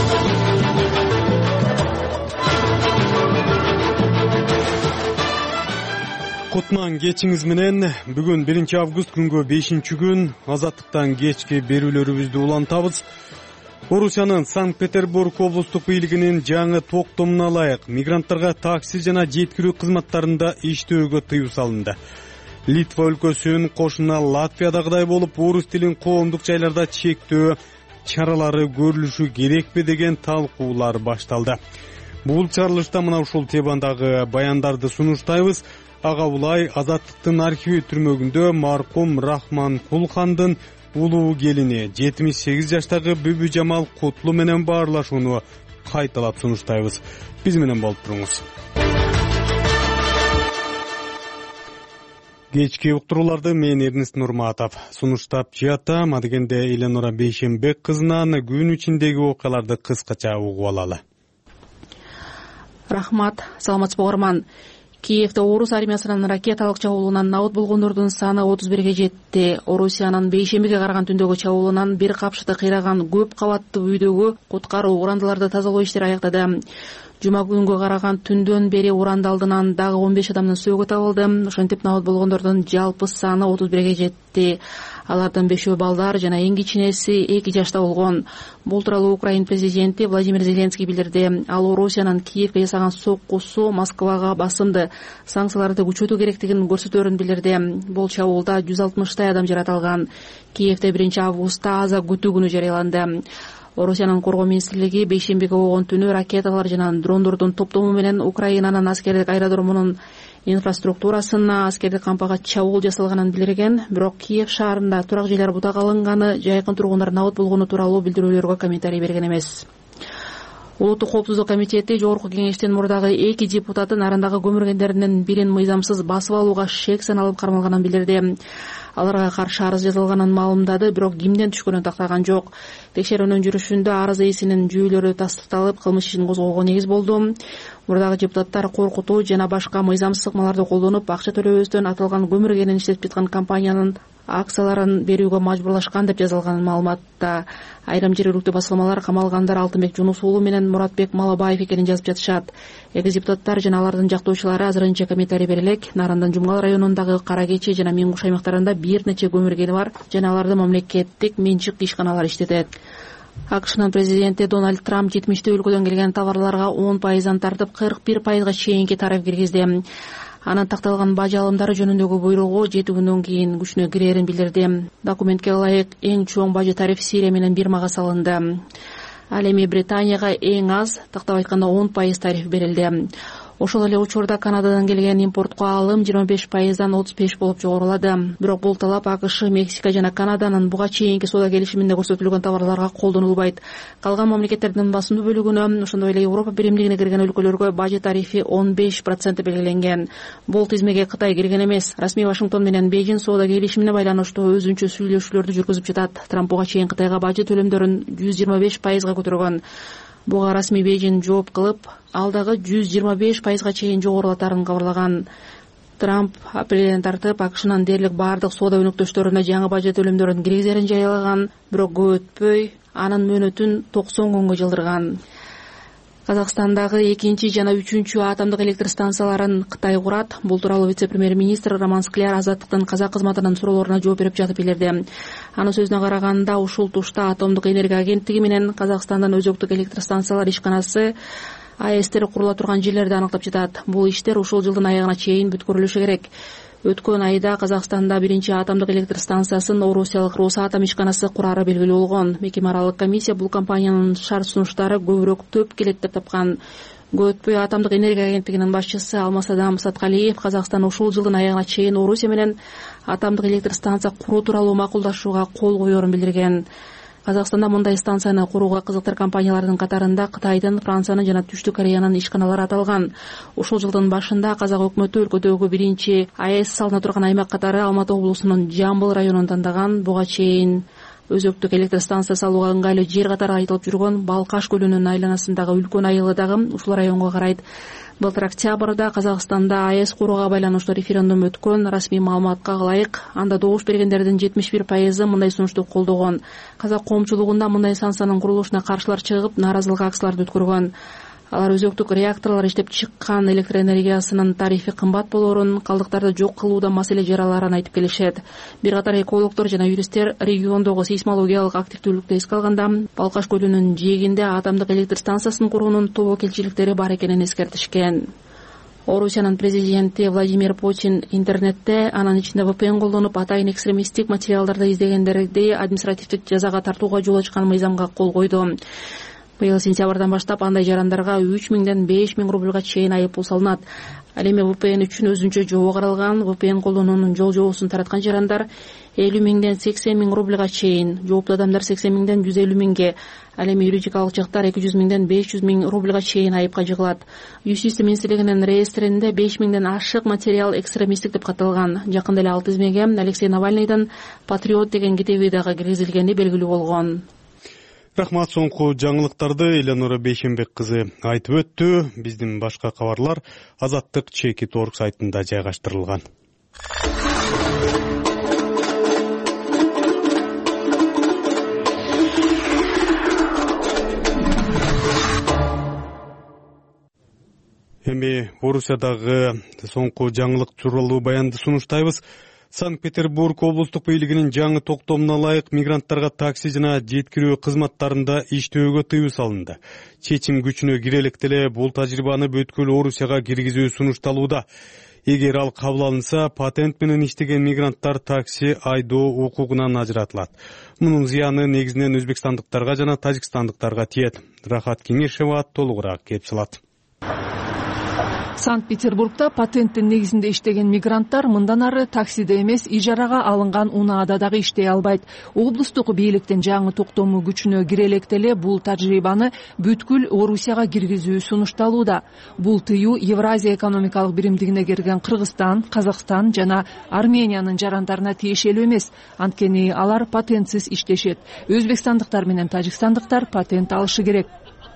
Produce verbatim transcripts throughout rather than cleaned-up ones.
Кутман кечиңиз менен. Бүгүн биринчи август күнгө бешинчи күн. Азаттыктан кечки берүүлөрүбүздү улантабыз. Орусиянын Санкт-Петербург облустук бийлигинин жаңы токтомуна ылайык мигранттарга такси жана жеткирүү кызматтарында иштөөгө тыюу салынды. Литва өлкөсүнүн кошуна Латвиядагыдай болуп орус тилин коомдук жайларда чектөө чаралары көрүлүшү керекпи деген талкуулар башталды. Бул чарылышта мына ушул темадагы баяндарды сунуштайбыз. Ага булай Азаттыктын архиви түрмөгүндө маркум Рахман Кулхандын улуу келини жетимиш сегиз жаштагы Бүбү Жамал Кутлу менен баарлашууну кайталап сунуштайбыз. Биз менен болуп туруңуз. Кечки уктурууларды мен Эрнест Нурматов сунуштап жатам. Адегенде Эленора Бейшенбек кызынан күн ичиндеги окуяларды кыскача угуп алалы. Рахмат, саламатсызбы угарман. Киевде орус армиясынын ракеталык чабуулунан набыт болгондордун саны отуз бирге жетти. Орусиянын бейшембиге караган түндөгү чабуулунан бир капшыты кыйраган көп кабаттуу үйдөгү куткаруу урандыларды тазалоо иштери аяктады. Жума күнгө караган түндөн бери уранд алдынан дагы он беш адамдын сөөгү табылды. Ошентип набыт болгондордун жалпы саны отуз бирге жетти. Алардын бешөө балдар жана эң кичинеси эки жашта болгон. Бул тууралуу Украин президенти Владимир Зеленский билдирди. Ал Орусиянын Киевге жасаган соккусу Москвага басымды санкцияларды күчөтүү керектигин көрсөтөөрүн билдирди. Бул чабуулда жүз алтымыштай адам жаратылган. Киевде биринчи августта аза күтүү күнү жарыяланды. Орусиянын коргоо министрлиги бейшембиге болгон түнү ракеталар жана дрондордун топтому менен Украинанын аскердик аэродромунун инфраструктурасына аскердик кампага чабуул жасалганын билдирген. Бирок Киев шаарында турак жайлар бутак алынганы, жайкын тургундар набыт болгону тууралуу билдирүүлөргө комментарий берген эмес. Улуттук коопсуздук комитети жогорку кеңештин мурдагы эки депутатын арандагы көмүргендеринин бирин мыйзамсыз басып алууга шек саналып кармалганын билдирди. Аларга каршы арыз жазылганын маалымдады, бирок кимден түшкөнүн тактаган жок. Текшерүүнүн жүрүшүндө арыз ээсинин жүйөлөрү тастыкталып, кылмыш ишин козгоого негиз болду. Мурдагы депутаттар коркутуу жана башка мыйзамсыз ыкмаларды колдонуп, акча төлөбөстөн аталган көмүргенин иштетип жаткан компаниянын акцияларын берүүгө мажбурлашкан деп жазылган маалыматта. Айрым жергиликтүү басылмалар камалгандар Алтынбек Жунус уулу менен Муратбек Малабаев экенин жазып жатышат. Эки депутаттар жана алардын жактоочулары азырынча комментарий бере элек. Нарандын Жумгал районундагы Кара Кечи жана Миң Куш аймактарында бир нече көмүргени бар жана аларды мамлекеттик менчик ишканалар иштетет. АКШнын президенти Дональд Трамп жетимиштей өлкөдөн келген товарларга он пайыздан тартып кырк бир пайызга чейинки тариф киргизди. Анын такталган бажы алымдары жөнүндөгү буйругу жети күндөн кийин күчүнө кирерин билдирди. Документке ылайык эң чоң бажы тариф Сирия менен Бирмага салынды. Ал эми Британияга эң аз, тактап айтканда он пайыз тариф берилди. Ошол эле учурда Канададан келген импортко алым жыйырма беш пайыздан отуз беш болуп жогорулады. Бирок бул талап АКШ, Мексика жана Канаданын буга чейинки соода келишиминде көрсөтүлгөн товарларга колдонулбайт. Калган мамлекеттердин басымдуу бөлүгүнө, ошондой эле Европа биримдигине кирген өлкөлөргө бажы тарифи он беш процент белгиленген. Бул тизмеге Кытай кирген эмес. Расмий Вашингтон менен Бейжин соода келишимине байланыштуу өзүнчө сүйлөшүүлөрдү жүргүзүп жатат. Трамп буга чейин Кытайга бажы төлөмдөрүн жүз жыйырма беш пайызга көтөргөн. Буга расмий Бейжин жооп кылып, ал дагы жүз жыйырма беш пайызга чейин жогорулатарын кабарлаган. Трамп апрелден тартып АКШнын дээрлик баардык соода өнөктөштөрүнө жаңы бажы төлөмдөрүн киргизерин жарыялаган, бирок көп өтпөй анын мөөнөтүн токсон күнгө жылдырган. Казакстандагы экинчи жана үчүнчү атомдук электр станцияларын Кытай курат. Бул тууралуу вице-премьер-министр Роман Скляр Азаттыктын казак кызматынын суроолоруна жооп берип жатып билдирди. Анын сөзүнө караганда, ушул тушта атомдук энергия агенттиги менен Казакстандын өзөктүк электр станциялар ишканасы АЭСтер курула турган жерлерди аныктап жатат. Бул иштер ушул жылдын аягына чейин бүткөрүлүшү керек. Өткөн айда Казакстанда биринчи атомдук электр станциясын орусиялык Росатом ишканасы курары белгилүү болгон. Мекеме аралык комиссия бул компаниянын шарт сунуштары көбүрөөк төп келет деп тапкан. Көтпөй атомдук энергия агенттигинин башчысы Алмасадам Саткалиев Казакстан ушул жылдын аягына чейин Орусия менен атомдук электр станция куруу тууралуу макулдашууга кол коерун билдирген. Казакстанда мындай станцияны курууга кызыктар компаниялардын катарында Кытайдын, Франциянын жана Түштүк Кореянын ишканалары аталган. Ушул жылдын башында казак өкмөтү өлкөдөгү биринчи АЭС салына турган аймак катары Алматы облусунун Жамбыл районун тандаган. Буга чейин өзөктүк электр станция салууга ыңгайлуу жер катары айтылып жүргөн Балкаш көлүнүн айланасындагы үлкөн айылы дагы ушул районго карайт. Былтыр октябрда Казакстанда АЭС курууга байланыштуу референдум өткөн. Расмий маалыматка ылайык, анда добуш бергендердин жетимиш бир пайызы мындай сунушту колдогон. Казак коомчулугунда мындай станциянын курулушуна каршылар чыгып, нааразылык акцияларды өткөргөн. Алар өзөктүк реакторлор иштеп чыккан электр энергиясынын тарифи кымбат болоорун, калдыктарды жок кылууда маселе жараларын айтып келишет. Бир катар экологдор жана юристтер региондогу сейсмологиялык активдүүлүктү эске алганда, Балкаш көлүнүн жээгинде атомдук электр станциясын куруунун тобокелчиликтери бар экенин эскертишкен. Орусиянын президенти Владимир Путин интернетте, анын ичинде вэ пэ эн колдонуп, атайын экстремисттик материалдарды издегендерди административдик жазага тартууга жол ачкан мыйзамга кол койду. Быйыл сентябрдан баштап андай жарандарга үч миңден беш миң рубльга чейин айыппул салынат. Ал эми вэ пэ эн үчүн өзүнчө жобо каралган. вэ пэ эн колдонуунун жол жобосун тараткан жарандар элүү миңден сексен миң рубльга чейин, жооптуу адамдар сексен миңден жүз элүү миңге, ал эми юридикалык жактар эки жүз миңден беш жүз миң рубльга чейин айыпка жыгылат. Юстиция министрлигинин реестринде беш миңден ашык материал экстремисттик деп катталган. Жакында эле ал тизмеге Алексей Навальныйдын «Патриот» деген китеби дагы киргизилгени белгилүү болгон. Рахмат. Соңку жаңылыктарды Эленора Бейшенбек кызы айтып өттү. Биздин башка кабарлар Азаттык чеки точка орг сайтында жайгаштырылган. Эми Орусиядагы соңку жаңылык тууралуу баянды сунуштайбыз. Санкт-Петербург облустук бийлигинин жаңы токтомуна ылайык мигранттарга такси жана жеткирүү кызматтарында иштөөгө тыюу салынды. Чечим күчүнө кире электе эле бул тажрыйбаны бүткүл Орусияга киргизүү сунушталууда. Эгер ал кабыл алынса, патент менен иштеген мигранттар такси айдоо укугунан ажыратылат. Мунун зыяны негизинен өзбекстандыктарга жана тажикстандыктарга тиет. Рахат Кеңешева толугураак кеп чылат. Санкт-Петербургда патенттин негизинде иштеген мигранттар мындан ары таксиде эмес, ижарага алынган унаада дагы иштей албайт. Облустук бийликтин жаңы токтому күчүнө кире электе эле бул тажрыйбаны бүткүл Орусияга киргизүү сунушталууда. Бул тыюу Евразия экономикалык биримдигине кирген Кыргызстан, Казакстан жана Армениянын жарандарына тиешелүү эмес, анткени алар патентсиз иштешет. Өзбекстандыктар менен тажикстандыктар патент алышы керек.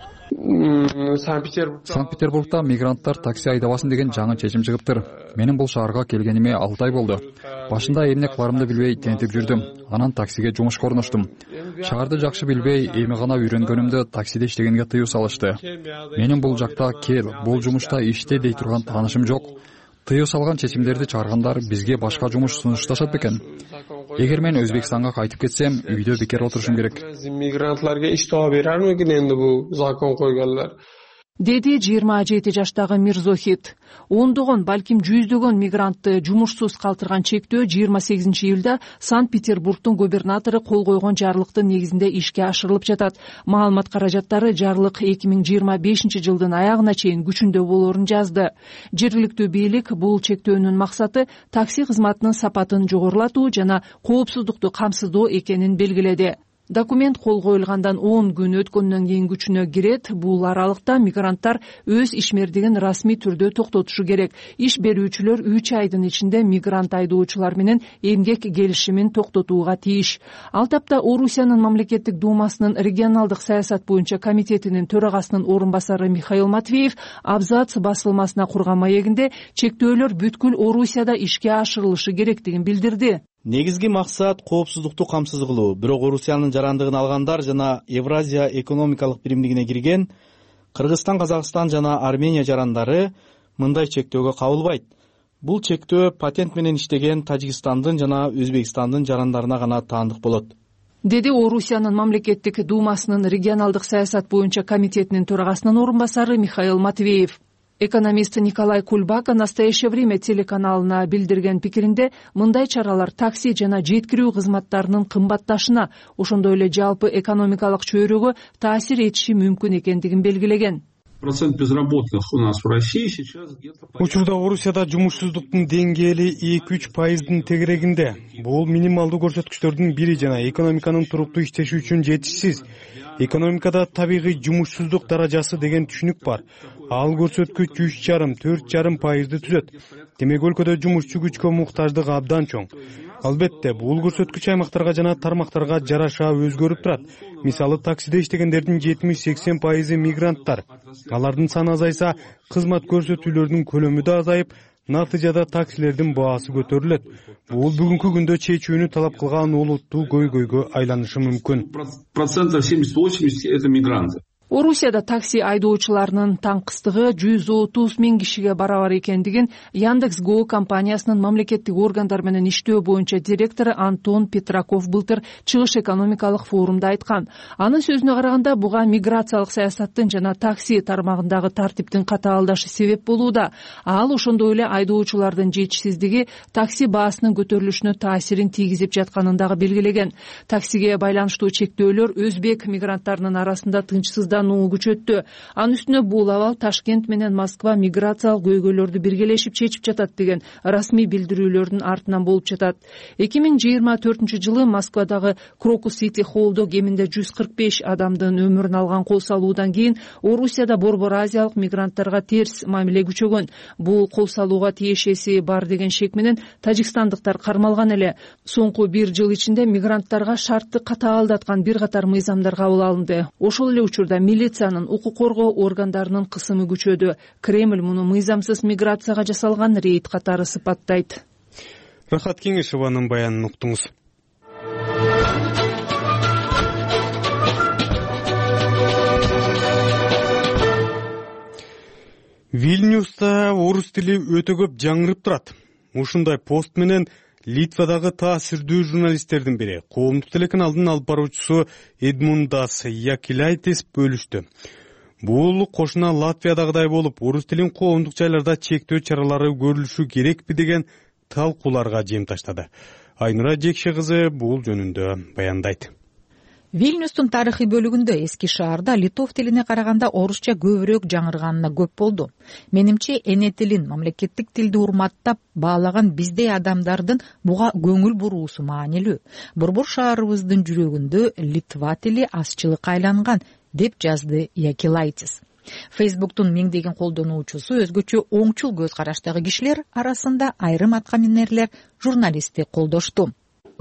Санкт-Петербургда мигранттар такси айдабасын деген жаңы чечим чыгыптыр. Менин бул шаарга келгениме алты ай болду. Башында эмне кыларымды билбей тентип жүрдүм. Анан таксиге жумушка орноштум. Шаарды жакшы билбей, эми гана үйрөнгөнүмдө таксиде иштегенге тыюу салышты. Менин бул жакта кел, бул жумушта иште дей турган таанышым жок. Тыюу салган чечимдерди чыгаргандар бизге башка жумуш сунушташат бекен? Эгер мен Өзбекстанга кайтып кетсем, үйдө бекер отурушум керек. Мигрантларга иш таап берермикен энди бул закон койгонлор? Деди жыйырма жети жаштагы Мирзохит. Ондогон, балким жүздөгөн мигрантты жумушсуз калтырган чектөө жыйырма сегизинчи июлда Санкт-Петербургдун губернатору кол койгон жарлыктын негизинде ишке ашырылып жатат. Маалымат каражаттары жарлык эки миң жыйырма бешинчи жылдын аягына чейин күчүндө болоорун жазды. Жергиликтүү бийлик бул чектөөнүн максаты такси кызматынын сапатын жогорулатуу жана коопсуздукту камсыздоо экенин белгиледи. Документ кол коюлгандан он күн өткөндөн кийин күчүнө кирет. Бул аралыкта мигранттар өз ишмердигин расмий түрдө токтотушу керек. Иш берүүчүлөр үч айдын ичинде мигрант айдоочулар менен эмгек келишимин токтотууга тийиш. Ал тапта Орусиянын мамлекеттик думасынын регионалдык саясат боюнча комитетинин төрагасынын орун басары Михаил Матвеев Абзац басылмасына курган маегинде чектөөлөр бүткүл Орусияда ишке ашырылышы керектигин билдирди. Негизги максат коопсуздукту камсыз кылуу. Бирок Орусиянын жарандыгын алгандар жана Евразия экономикалык биримдигине кирген Кыргызстан, Казакстан жана Армения жарандары мындай чектөөгө кабылбайт. Бул чектөө патент менен иштеген Тажикстандын жана Өзбекстандын жарандарына гана таандык болот, деди Орусиянын мамлекеттик думасынын регионалдык саясат боюнча комитетинин төрагасынын орун басары Михаил Матвеев. Экономист Николай Кульбака «Настоящее время» телеканалына билдирген пикиринде мындай чаралар такси жана жеткирүү кызматтарынын кымбатташына, ошондой эле жалпы экономикалык чөйрөгө таасир этиши мүмкүн экендигин белгилеген. Процент безработных у нас в России сейчас где-то... Учурда Орусияда жумушсуздуктун деңгээли эки үч пайыздын тегерегинде. Бул минималдуу көрсөткүчтөрдүн бири жана экономиканын туруктуу иштеши үчүн жетишсиз. Экономикада табигый жумушсуздук даражасы деген түшүнүк бар. Ал көрсөткүч үч жарым төрт жарым пайызды түзөт. Демек өлкөдө жумушчу күчкө муктаждык абдан чоң. Албетте, бул көрсөткүч аймактарга жана тармактарга жараша өзгөрүп турат. Мисалы, таксиде иштегендердин жетимиш сексен пайызы мигранттар. Алардын саны азайса, кызмат көрсөтүүлөрдүн көлөмү да азайып, натыйжада таксилердин баасы көтөрүлөт. Бул бүгүнкү күндө чечүүнү талап кылган олуттуу көйгөйгө айланышы мүмкүн. Процентов семьдесят-восемьдесят это мигранты. Орусияда такси айдоочуларынын таңкыстыгы жүз отуз миң кишиге барабар экендигин Яндекс.Го компаниясынын мамлекеттик органдар менен иштөө боюнча директору Антон Петраков былтыр чыгыш экономикалык форумда айткан. Анын сөзүнө караганда, буга миграциялык саясаттын жана такси тармагындагы тартиптин катаалдашы себеп болууда. Ал ошондой эле айдоочулардын жетишсиздиги такси баасынын көтөрүлүшүнө таасирин тийгизип жатканын дагы белгилеген. Таксиге байланыштуу чектөөлөр өзбек мигранттарынын арасында тынчсыздан күчөттү. Анын үстүнө бул абал Ташкент менен Москва миграциялык көйгөйлөрдү биргелешип чечип жатат деген расмий билдирүүлөрдүн артынан болуп жатат. эки миң жыйырма төртүнчү жылы Москвадагы Крокус Сити Холлдо кеминде жүз кырк беш адамдын өмүрүн алган кол салуудан кийин Орусияда Борбор Азиялык мигранттарга терс мамиле күчөгөн. Бул кол салууга тиешеси бар деген шек менен тажикстандыктар кармалган эле. Соңку бир жыл ичинде мигранттарга шартты катаалдаткан бир катар мыйзамдар кабыл алынды. Ошол эле учурда милициянын, укук коргоо органдарынын кысымы күчөдү. Кремль муну мыйзамсыз миграцияга жасалган рейд катары сыпаттайт. Рахат Кеңешованын баянын уктуңуз. Вильнюста орус тили өтө көп жаңырып турат. Ушундай пост менен Литвадагы таасирдүү журналисттердин бири, коомдук телеканалдын алып баруучусу Эдмундас Якилайтис бөлүштү. Бул кошуна Латвиядагыдай болуп, орус тилин коомдук жайларда чектөө чаралары көрүлүшү керекпи деген талкууларга жем таштады. Айнура Жекше кызы бул жөнүндө баяндайт. Вильнюстун тарыхый бөлүгүндө эски шаарда литов тилине караганда орусча көбүрөөк жаңырганына көп болду. Менимче эне тилин, мамлекеттик тилди урматтап баалаган биздей адамдардын буга көңүл буруусу маанилүү. Борбор шаарыбыздын жүрөгүндө Литва тили азчылыкка айланган, деп жазды Якилайтис. Фейсбуктун миңдеген колдонуучусу өзгөчө оңчул көз караштагы кишилер арасында айрым аткаминерлер журналистти колдошту.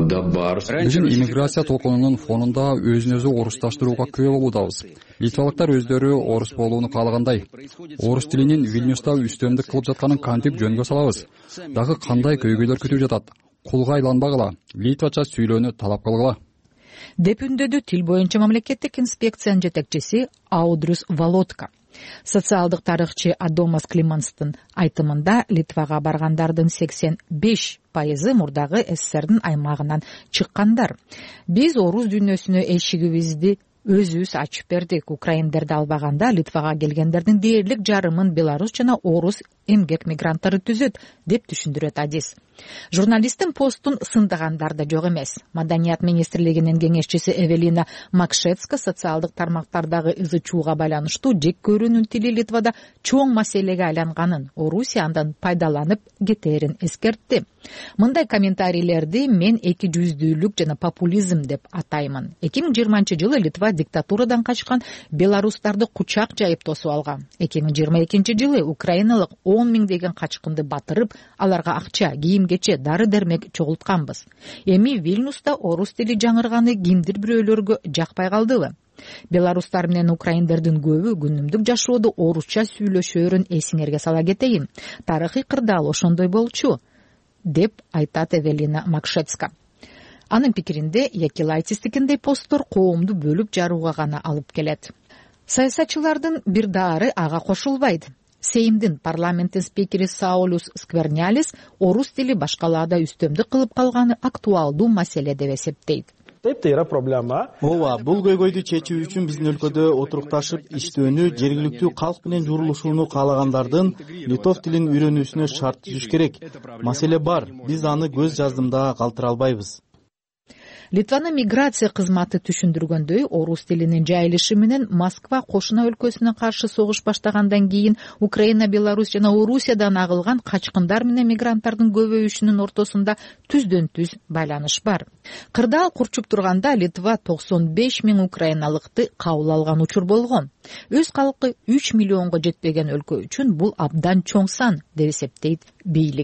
Биздин иммиграция толкунунун фонунда өзүн өзү орусташтырууга күбө болуудабыз. Литвалыктар өздөрү орус болууну каалагандай. Орус тилинин Вильнюста үстөмдүк кылып жатканын кантип жөнгө салабыз? Дагы кандай көйгөйлөр күтүп жатат? Кулга айланбагыла, литвача сүйлөөнү талап кылгыла. Деп үндөдү тил боюнча мамлекеттик инспекциянын жетекчиси Аудрюс Володка. Социалдык тарыхчы Адомас Климанстын айтымында Литвага баргандардын сексен беш пайызы мурдагы СССРдин аймагынан чыккандар. Биз орус дүйнөсүнө эшигибизди өзүбүз ачып бердик. Украиндерди албаганда Литвага келгендердин дээрлик жарымын белорус жана орус эмгек мигранттары түзөт, деп түшүндүрөт Адис. Журналисттин постун сындагандар да жок эмес. Маданият министрлигинин кеңешчиси Эвелина Макшецка социалдык тармактардагы ызы чууга байланыштуу жек көрүүнүн тили Литвада чоң маселеге айланганын, Орусия андан пайдаланып кетээрин эскертти. Мындай комментарийлерди мен эки жүздүүлүк жана популизм деп атаймын. эки миң жыйырманчы жылы Литва диктатурадан качкан белорустарды кучак жайып тосуп алган. эки миң жыйырма экинчи жылы украиналык он миңдеген качкынды батырып, аларга акча, кийим-кече, дары-дермек чогултканбыз. Эми Вильнюста орус тили жаңырганы кимдир бирөөлөргө жакпай калдыбы? Белорустар менен украиндердин көбү күнүмдүк жашоодо орусча сүйлөшөөрүн эсиңерге сала кетейин. Тарыхый кырдаал ошондой болчу, деп айтат Эвелина Макшецка. Анын пикиринде Якилайтистикиндей посттор коомду бөлүп жарууга гана алып келет. Саясатчылардын бир даары ага кошулбайт. Сеймдин парламенттин спикери Саулюс Сквернялис орус тили башкалаада үстөмдүк кылып калганы актуалдуу маселе деп эсептейт. Ооба, бул көйгөйдү чечүү үчүн биздин өлкөдө отурукташып иштөөнү, жергиликтүү калк менен журулушууну каалагандардын литов тилин үйрөнүүсүнө шарт түзүш керек. Маселе бар, биз аны көз жаздымда калтыра албайбыз. Литванын миграция кызматы түшүндүргөндөй, орус тилинин жайылышы менен Москва кошуна өлкөсүнө каршы согуш баштагандан кийин Украина, Беларусь жана Орусиядан агылган качкындар менен мигранттардын көбөйүшүнүн ортосунда түздөн түз байланыш бар. Кырдаал курчуп турганда Литва токсон беш миң украиналыкты кабыл алган учур болгон. Өз калкы үч миллионго жетпеген өлкө үчүн бул абдан чоң сан, деп эсептейт бийлик.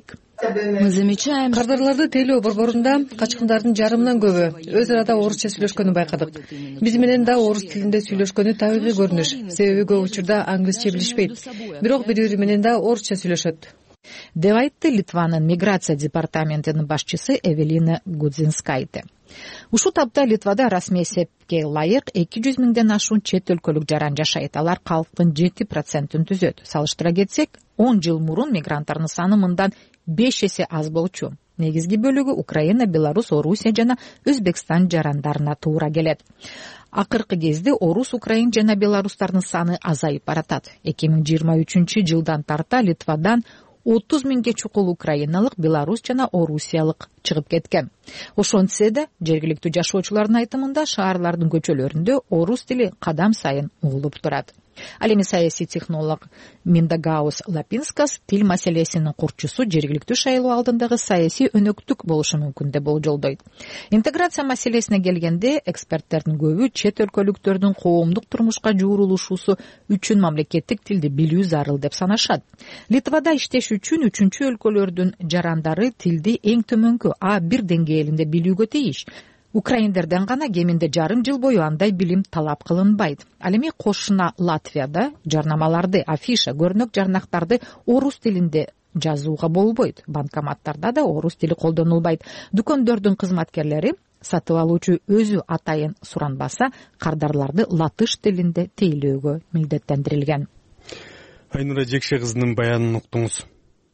кардарларды тейлөө борборунда качкындардын жарымынан көбү өз арада орусча сүйлөшкөнүн байкадык. Биз менен да орус тилинде сүйлөшкөнү табигый көрүнүш, себеби көп учурда англисче билишпейт, бирок бири бири менен да орусча сүйлөшөт, деп айтты Литванын миграция департаментинин башчысы Эвелина Гудзинскайте. Ушул тапта Литвада расмий эсепке ылайык эки жүз миңден ашуун чет өлкөлүк жаран жашайт. Алар калктын жети процентин түзөт. Салыштыра кетсек, он жыл мурун мигранттардын саны мындан беш эсе аз болчу. Негизги бөлүгү Украина, Беларусь, Орусия жана Өзбекстан жарандарына туура келет. Акыркы кезде орус, украин жана беларустардын саны азайып баратат. эки миң жыйырма үчүнчү жылдан тарта Литвадан отуз миңге чукул украиналык, беларус жана орусиялык чыгып кеткен. Ошентсе да, жергиликтүү жашоочулардын айтымында шаарлардын көчөлөрүндө орус тили кадам сайын угулуп турат. Ал эми саясий технолог Миндагаус Лапинскас тил маселесинин курчусу жергиликтүү шайлоо алдындагы саясий өнөктүк болушу мүмкүн деп болжолдойт. Интеграция маселесине келгенде, эксперттердин көбү чет өлкөлүктөрдүн коомдук турмушка жуурулушуусу үчүн мамлекеттик тилди билүү зарыл деп санашат. Литвада иштеш үчүн үчүнчү өлкөлөрдүн жарандары тилди эң төмөнкү А бир деңгээлинде билүүгө тийиш. Украиндерден гана кеминде жарым жыл бою андай билим талап кылынбайт. Ал эми кошуна Латвияда жарнамаларды, афиша, көрнөк жарнактарды орус тилинде жазууга болбойт. Банкоматтарда да орус тили колдонулбайт. Дүкөндөрдүн кызматкерлери сатып алуучу өзү атайын суранбаса, кардарларды латыш тилинде тейлөөгө милдеттендирилген. Айнура Жекше кызынын баянын уктуңуз.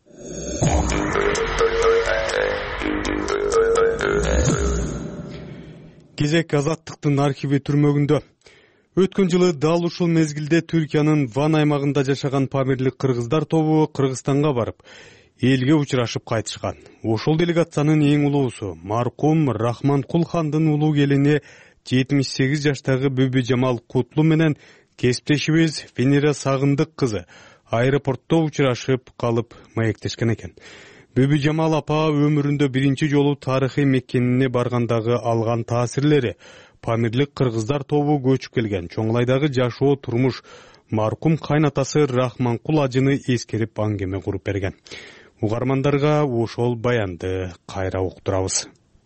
Кезек Азаттыктын архиви түрмөгүндө. Өткөн жылы дал ушул мезгилде Түркиянын Ван аймагында жашаган памирлик кыргыздар тобу Кыргызстанга барып, элге учурашып кайтышкан. Ошол делегациянын эң улуусу маркум Рахманкул хандын улуу келини жетимиш сегиз жаштагы Бүбү Жамал Кутлу менен кесиптешибиз Венера Сагындык кызы аэропортто учурашып калып маектешкен экен. Бүбү Жамал апа өмүрүндө биринчи жолу тарыхый мекенине баргандагы алган таасирлери, памирлик кыргыздар тобу көчүп келген чоңлайдагы жашоо турмуш, маркум кайнатасы Рахманкул ажыны эскерип аңгеме куруп берген. Угармандарга ошол баянды кайра уктурабыз.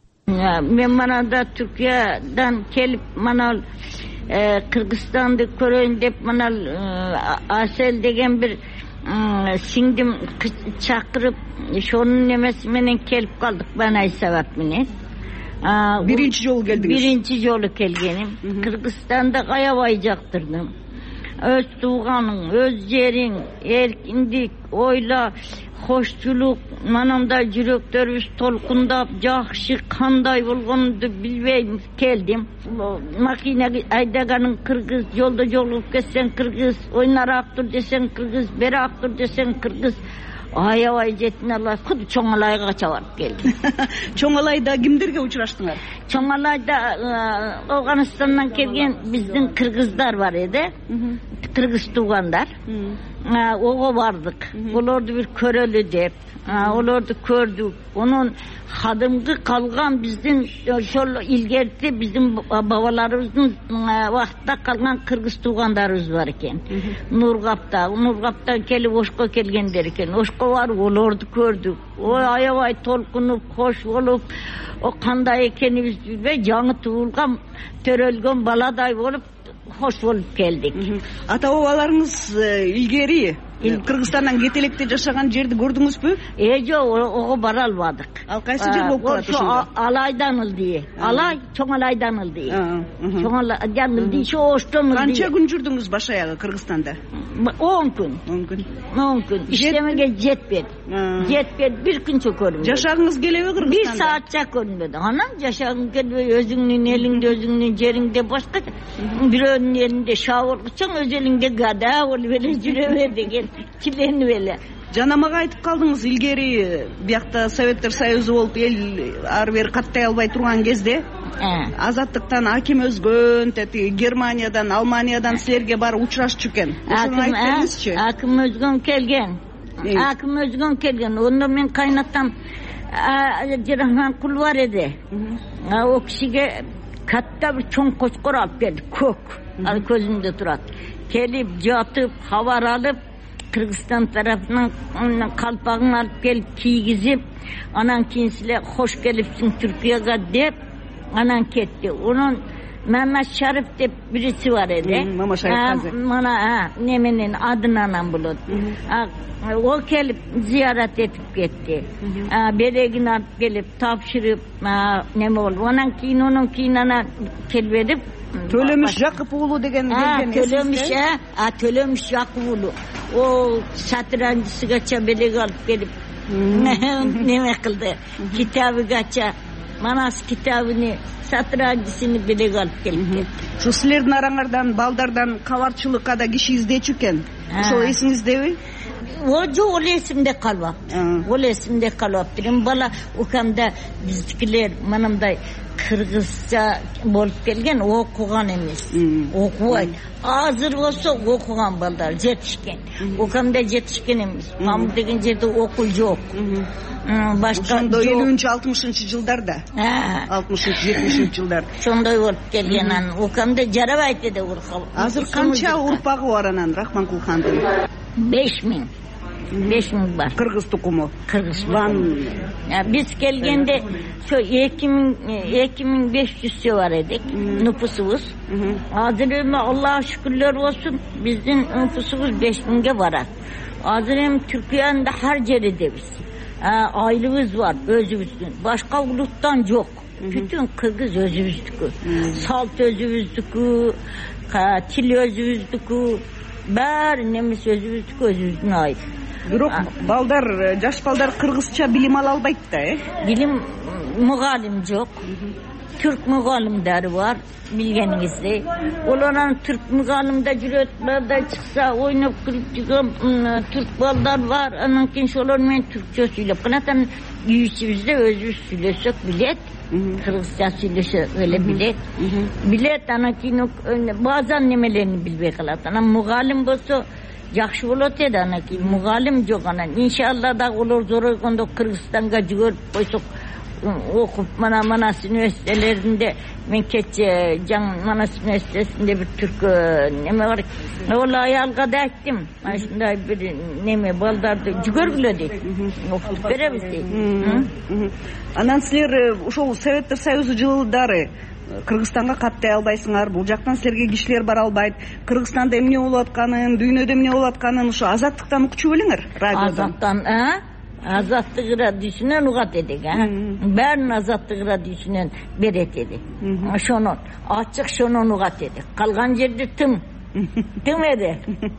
Мен манада Түркиядан келип, манал Кыргызстанды көрөйүн деп, манал Асел деген бир сиңдим чакырып, ошонун немеси менен келип калдык, банай сабап менен. Биринчи жолу келдиңиз? Биринчи жолу келгеним. Кыргызстанды аябай жактырдым. Өз тууганың, өз жериң, эркиндик, ойла, кошчулук, манамдай жүрөктөрүбүз толкундап, жакшы кандай болгонду билбейм келдим. Макина айдаганың кыргыз, жолдо жолугуп кетсең кыргыз, ойнарак тур десең кыргыз, берак тур десең кыргыз. Аябай жеттин алар, куд Чоңалайга кача барып келдим. Чоңалайда кимдерге учураштыңар? Чоңалайда Афганистандан келген биздин кыргыздар бар эди. Кыргыз туугандар. Ого бардык. Олорду бир көрөлү деп, олорду көрдүк. Онун кадимки калган биздин ошол илгерти биздин бабаларыбыздын убактта калган кыргыз туугандарыбыз бар экен. Нургапта, Нургаптан келип Ошко келгендер экен. Ошко барып олорду көрдүк. Ой, аябай толкунуп, кош болуп, о кандай экенибизди билбей, жаңы туулган, төрөлгөн баладай болуп хош болуп келдик. Ата бабаларыңыз илгери Кыргызстандан кете электе жашаган жерди көрдүңүзбү? Э, жок, ого бара албадык. Ал кайсы жер болуп калат ошондо? Алайдан ылдый. Алай, Чоңалайдан ылдый. Чоңалайдан ылдый, Оштон ылдый. Канча күн жүрдүңүз баш аягы Кыргызстанда? он күн. он күн. он күн. Иштемеге жетпedi. Жетпedi, бир күнчө көрдүм. Жашагыңыз келеби Кыргызстанда? бир саатча көрүнбөдү. Анан жашагың келбей, өзүңдүн элиңде, өзүңдүн жериңде башка, бирөөнүн элинде шабыргычаң, өз элиңде гада болуп эле жүрө бер деген. Килени беле. Жана мага айтып калдыңыз, илгери биякта Советтер Союзу болуп эл ары бери каттай албай турган кезде азаттыктан аким өзгөн, тети Германиядан, Алманиядан силерге барып учурашчу экен. Ошону айтып бериңизчи. Аким өзгөн келген. Аким өзгөн келген. Онда мен кайнатам Рахманкул бар эди. О кишиге катта бир чоң кочкор алып келди, көк. Ал көзүмдө турат. Келип жатып, хабар алып, Kırgızistan tarafından kalpağını alıp gelip kiygizip anan kinsile hoş gelipsin Türkiye'ye deyip anan ketti. Onun Mehmet Şarif de birisi var edi. Hmm, Mama Şarif Gazi. Bana ha, nemenin adını anam bulur. O gelip ziyaret etip gitti. Beregin alıp gelip tapşırıp neme oldu. Onun kiyin onun kiyin ana kelbedip Төлөмүш Жакыпуулу деген келген. Төлөмүш, а Төлөмүш Жакыпуулу. O satrancısıgaça belege alıp gelip neme kıldı. Kitabıgaça Manas kitabını satrancısını belege alıp gelip. Şu силердин араңардан балдардан кабарчылыкка да киши издечү экен. Ошол эсиңиздеби? O çok o esimde kalıptır. O esimde kalıptır. Bala okamda bizdikiler manımda Kırgızca bolup gelgen okugan emes. Okuay. Hazır olsa okugan balдар жетишкен. Okamda жетишкен emes. Pamuk degen jerde okul жок. Başka elүүнчү алтымышынчы жылдарда. алтымышынчы жетимишинчи жылдар. Sonday bolup gelgen an okamda жарабайт dedi urkal. Азыр канча урпагы бар анан Рахманкулхандын? beş ming. beş ming var. Kırgız tukumu. Kırgız Van. Ya biz gelgende şu iki bin beş yüz var edik nüfusumuz. Hazırım Allah'a şükürler olsun bizim nüfusumuz beş binge var. Hazırım Türkiye'nin de her yerde biz. Ailemiz var özümüzün. Başka uluttan yok. Bütün Kırgız özümüzdükü. Salt özümüzdükü. Til özümüzdükü. Bari nemiz özümüzdükü özümüzdün ait. Бирок балдар, жаш балдар кыргызча билим ала албайт да, э? Билим mugallim жок. Türk mugallimleri var bilgeniңizde. Olaran Türk mugallimde jüretlarda çıksa oynap kılıp çıkan Türk ballar var. Anan keyin şolar men Türkçe söylep kanatan yüzümüzde özümüz söylesek bilet. Kırgızca söylese öyle bilet. Bilet ana keyin bazen nemelerini bilbey kalat. Ana mugallim bolsa Yaxşı bolat edi ana ki mugallim jok ana. İnşallah da olur zor olganda Kırgızstan'a jigörüp koysak okup mana Manas üniversitelerinde men keçe Can Manas üniversitesinde bir Türk neme var. Ola ayalga da ettim. Aşınday bir neme baldardı jigörgüledi. Okutup berебиз дейт. Анан силер ошол Советтер Союзу жылдары Кыргызстанга каттай албайсыңар. Бул жактан силерге кишилер бара албайт. Кыргызстанда эмне болуп атканын, дүйнөдө эмне болуп атканын ошо азаттыктан укчу белиңер, радиодон. Азаттан, а? Azatlık radyosuna ugat edik ha. Ben azatlık radyosuna beret edik. Şunun açık şunun ugat edik. Kalgan yerde tım. Tım edi.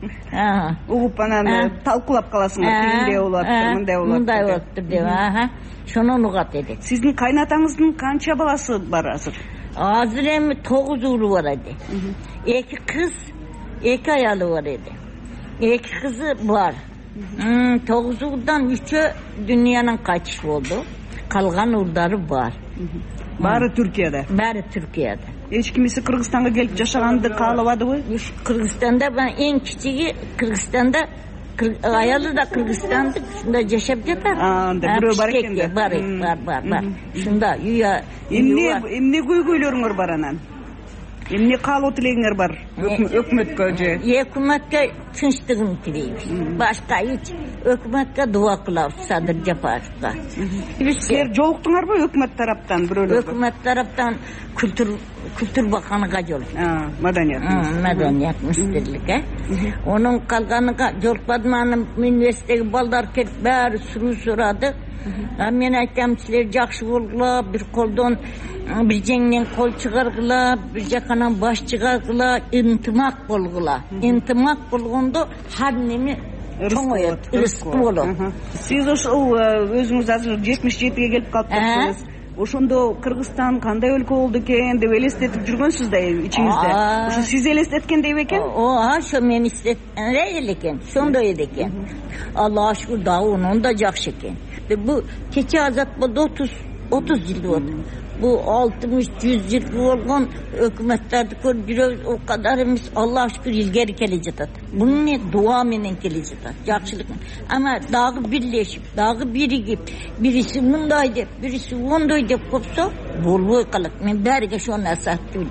Ugup anan talkulap kalasыңар. Тилинде болуп атыр, мындай болуп атыр. Мындай болуп атыр деп, аха. Şunun ugat edik. Sizdin kaynatаңыздын канча баласы бар азыр? Азыр эми тогуз уулу бар эди. Эки кыз, эки аялы бар эди. Эки кызы бар. Hmm, Toğuz uğurdan üçü dünyanın kaçış oldu. Kalgan uğurları var. Bari Türkiye'de. Bari Türkiye'de. Hiç kimisi Kırgızistan'a gelip yaşagandı kağlavadı mı? Kırgızistan'da ben en küçüğü Kırgızistan'da ayalı da Kırgızistan'da şunda yaşayıp yatar. Aa, bir var ekendi. Var, var, var, var. Şunda yuya. Emne, emne göy-göylörüңөр бар анан? Эмне каалоо тилегиңер бар өкмөткө же? Өкмөткө тынчтыгын тилейбиз. Башка эч өкмөткө дуа кылабыз Садыр Жапаровго. Силер жолуктуңарбы өкмөт тараптан бирөөлөргө? Өкмөт тараптан kültür kültür bakanıga joluktuk. Madaniyat. Madaniyat министрлиги. Onun kalganıga jolukmadım. Anam üniversitedeki balдар kelip bari sürü soradı. Men aytам силер жакшы болгула, bir koldan bir jеңнен kol çıgargıla, bir jakanan baş çıgargıla, intimak bolgula. Intimak bolgondo har nemi çoңoyot, ырыскы болот. Siz ошол өзүңүз азыр жетимиш жетиге келип калыптырсыз. Ошондо Кыргызстан кандай өлкө болду экен деп элестетип жүргөнсүз да ичиңизде. Ошо сиз элестеткендей бекен? Ооба, ошо мен элестеткендей экен, ошондой эле экен. Аллага шүкүр да онун да жакшы экен. Bu keçe azat boldu otuz otuz yıl oldu. Bu altmış yüz yıl olgan hükümetlerde görüyoruz o kadarımız Allah'a şükür ilgeri gelecek. Bunun ne dua menen gelecek. Yakşılık. Ama dağı birleşip, dağı birigip, birisi bundaydı, birisi ondaydı kopsa bolboy kalık. Men berge şonu asat dedim.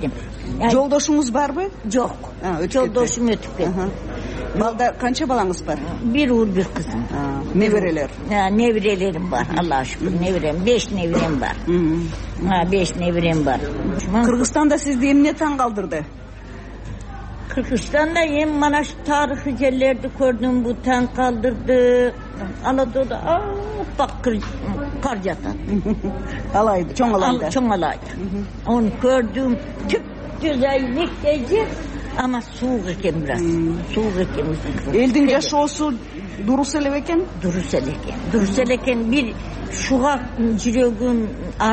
жолдошуңуз барбы? Жок, жолдошум өтүп кетти. Балдар канча балаңыз бар? Бир уул, бир кызым. Неберелер? Неберелерим бар, Аллага шүкүр, неберем, беш неберем бар. беш неберем бар. Кыргызстанда сизди эмне таң калтырды? Кыргызстанда эми мана ушу тарыхый жерлерди көрдүм, бу таң калтырды. Алатоодо аппак кар жатат. Алайды, чоң алайды. Чоң алайды. Onu көрдүм, түп түзайлик жер, ама суук экен бирок. Суук экен. Элдин жашоосу дурус эле бекен? Дурус эле экен. Дурус эле экен. Бир шуга жүрөгүн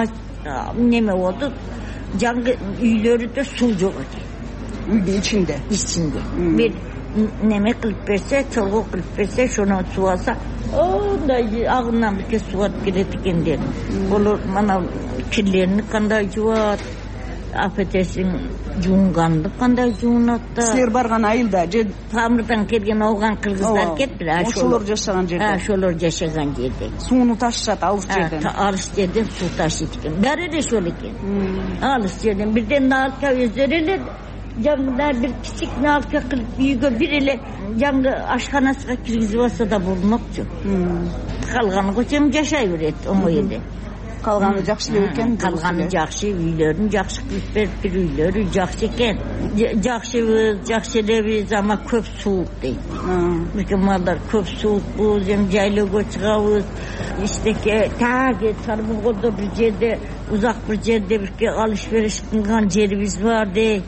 неме болду. Жаңгы үйлөрүдө суу жок экен. Үйдүн ичинде. Ичинде. Бир неме кылып берсе, чолго кылып берсе, шону суу алса, ондай агынан бирке суу алып келет экендер. Олар мана кирлерини кандай жуат, апетесин жуунганды кандай жуунат да. Силер барган айылда же Тамырдан келген алган кыргыздар кетти. Ошолор жашаган жерде. Ошолор жашаган жерде. Сууну ташышат алыс жерден. Алыс жерден суу ташыйт экен. Баары эле ошол экен. Алыс жерден бирден налка өздөрү эле жаңгыда бир кичик налка кылып үйгө бир эле жаңгы ашканасына киргизип алса да болмокчу. Калганы көчөм жашай берет оңой эле. Калганы жакшы эле экен. Калганы жакшы, үйлөрүн жакшы кылып берип, бир үйлөрү жакшы экен. Жакшыбыз, жакшы элебиз, ама көп суук дейт. Бирке малдар көп суукпуз, эми жайлоого чыгабыз. Иштеке таги Сарбулгордо бир жерде, узак бир жерде бирке алыш бериш кылган жерибиз бар дейт.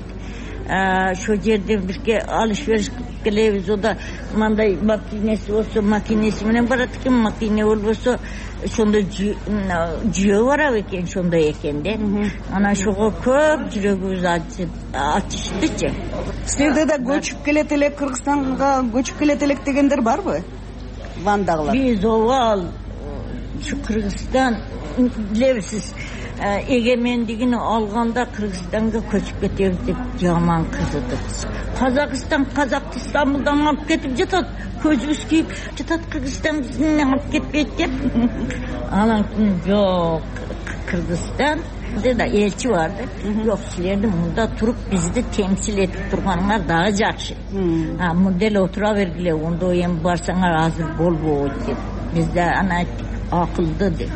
Ошол жерде бирке алыш бериш кылып келебиз. Ода мындай макинеси болсо, макинеси менен барат экен, макине болбосо ошондой жүйө барабы экен, ошондой экен да. Анан ошого көп жүрөгүбүз ачыштычы. Силерде да көчүп келет элек, Кыргызстанга көчүп келет элек дегендер барбы? Вандагылар. Биз обал ушу Кыргызстан билебизсиз, эгемендигин алганда Кыргызстанга көчүп кетебиз деп жаман кызыдык. Казакстан казакты Стамбулдан алып кетип жатат, көзүбүз күйүп жатат, Кыргызстан бизден алып кетпейт деп. Анан жок, Кыргызстан да элчи барды. Жок, силерди мында туруп бизди темсил этип турганыңар дагы жакшы. А мында эле отура бергиле, ондо эми барсаңар азыр болбойт деп. Бизде ана акылды деп.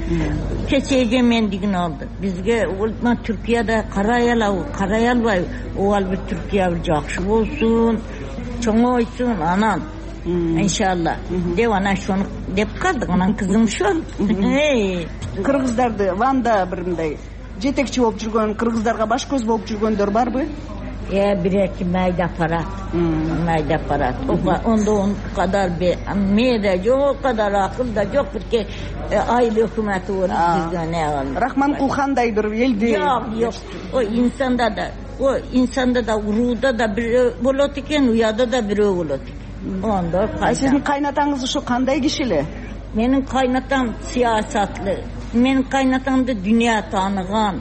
Кече эгемендигин алды. Бизге улма Түркияда карай алабы, карай албайбы? Ол бир Түркия бир жакшы болсун, чоңойсун, анан иншалла деп анан шону деп калдык. Анан кызым ошол. Кыргыздарды Ванда бир мындай жетекчи болуп жүргөн, кыргыздарга баш көз болуп жүргөндөр барбы? Э, бир-эки майда аппарат. Майда аппарат. Ондо он кадар бе, меде жок, кадар акыл да жок, бирке айыл өкмөтү болуп жүргөн. Рахманкулхандай бир элди. Жок, жок. Ой, инсанда да, ой, инсанда да, урууда да бирөө болот экен, уяда да бирөө болот экен. Ондо кайсы. Сиздин кайнатаңыз ошо кандай киши эле? Менин кайнатам саясатлы. Менин кайнатамды дүйнө тааныган.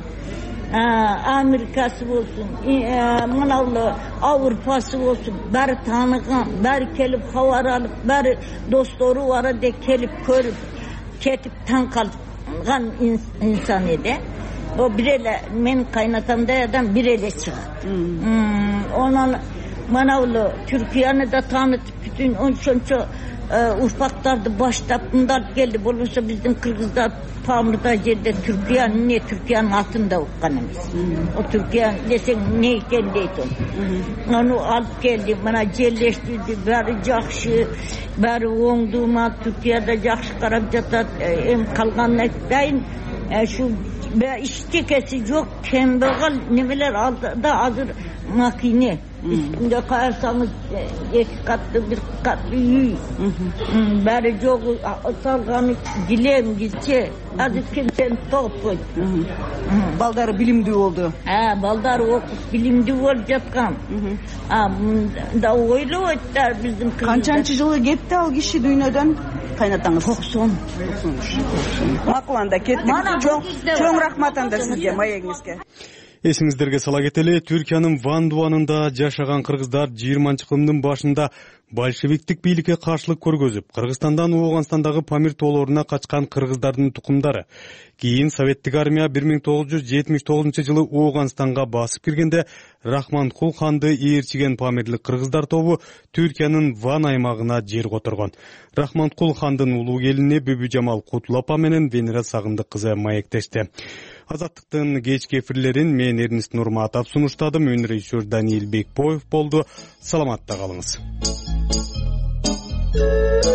Америкасы болсун, мынау Аврупасы болсун, баары тааныган, баары келип хабар алып, баары достору бара де келип көрүп, кетип таң калган инсан эди. О бир эле мен кайнатамдай адам бир эле чыгат. Онан мынау Түркияны да таанытып, бүтүн ошончо урпактарды баштап мындар келди. Болбосо биздин кыргыздар Тамырда жерде Түркия, не Түркиянын атында уккан эмес. О Түркия десең не экен дейт ол. Аны алып келди, мына жерлештирди, баары жакшы, баары оңду, ма Түркияда жакшы карап жатат. Эми калганын айтайын, ушу иштекеси жок, кембагал немелер алдыда азыр макине. Üstünde kayarsanız iki katlı bir katlı үй. Bari çok salganı dilem gitse azı kimsenin topu. Baldarı bilimdi oldu. Ha, baldarı okup bilimdi olup жатқан. Ha, da oylu oytlar bizim kızımda. Kançançı жылы кетти ал киши дүйнөдөн кайнатаңыз? Токсон. Макул анда кеттик. Чоң рахмат анда сизге, маегиңизге. Эсиңиздерге сала кетели, Түркиянын Ван Дуанында жашаган кыргыздар жыйырманчы кылымдын башында большевиктик бийликке каршылык көргөзүп, Кыргызстандан Ооганстандагы Памир тоолоруна качкан кыргыздардын тукумдары. Кийин Советтик армия бир миң тогуз жүз жетимиш тогузунчу жылы Ооганстанга басып киргенде Рахманкул ханды ээрчиген памирлик кыргыздар тобу Түркиянын Ван аймагына жер которгон. Рахманкул хандын улуу келини Бүбүжамал Кутул апа менен Венера Сагындык кызы маектешти. Азаттыктын кечки эфирлерин мен Эрнест Нурматов сунуштадым. Өнөр режиссер Даниил Бекбоев болду. Саламатта калыңыз.